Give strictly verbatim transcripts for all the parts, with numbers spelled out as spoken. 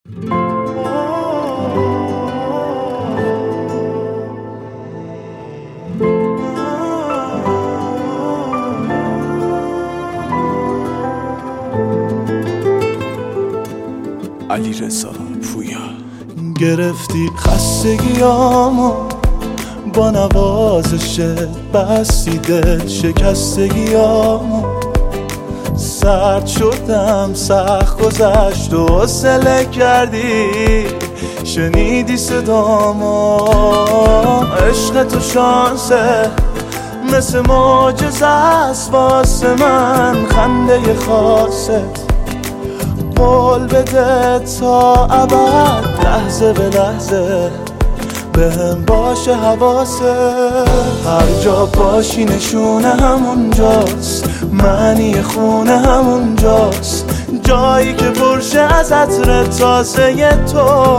علیرضا پویا. گرفتی خستگیامو با نوازشت، بستی دل شکستگیامو، سرد شدم سخت گذشت و حوصله کردی شنیدی صدامو. عشق تو شانسه مثل معجزه است واسه من، خنده خاصت قول بده تا ابد، لحظه به لحظه بهم باشه حواسه. هر جا باشی نشونه همونجاست، معنی خونه همونجاست، جایی که پرشه از عطر تازه تو.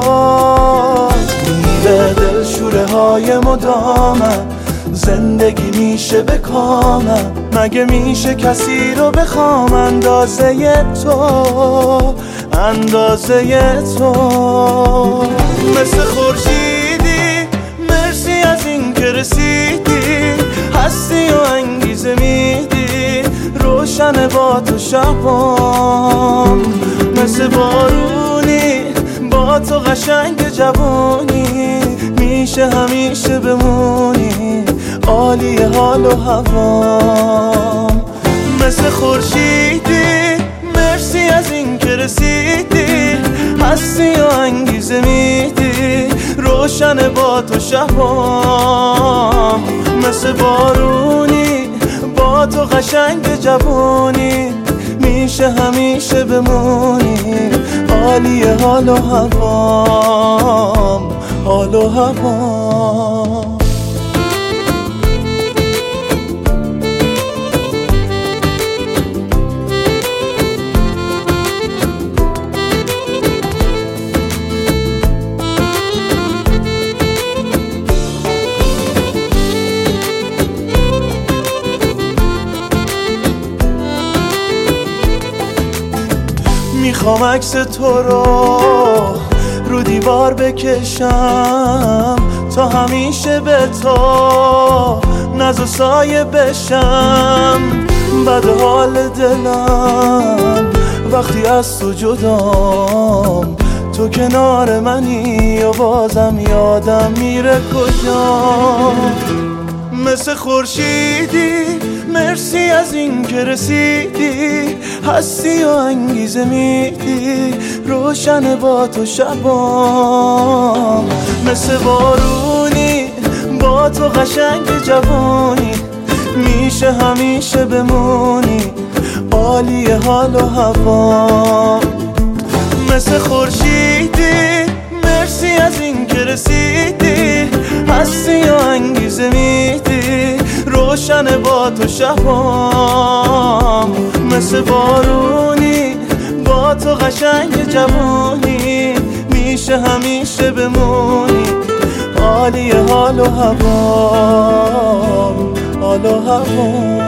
میره دل شوره های مدامم، زندگی میشه به کامم، مگه میشه کسی رو بخوام اندازه تو، اندازه تو. مثل خورشیدی مرسی از این که رسیدی، هستی و انگیزه میدی، روشن با تو شبام. مثل بارونی با تو قشنگ جوونی، میشه همیشه بمونی عالی حال و هوام. مثل خورشیدی مرسی از این که رسیدی، هستی و انگیزه میدی، روشن با تو شبام. مثل بارونی با تو قشنگ جوونی، میشه همیشه بمونی عالی حال و هوام، حال و هوام. میخوام عکس تو رو رو دیوار بکشم، تا همیشه به تو ناز و سایه بشم. بد حال دلم وقتی از تو جدام، تو کنار منی و بازم یادم میره کجام. مثل خورشیدی مرسی از این که رسیدی، هستی و انگیزه میدی، روشن با تو شبام. مثل بارونی با تو قشنگ جوانی، میشه همیشه بمونی عالی حال و هوام. مثل خورشیدی مرسی از این که رسیدی، هستی و انگیزه میدی، روشن با تو شبام. مثل بارونی با تو قشنگ جوانی، میشه همیشه بمونی عالی حال و هوام، حال و هوام.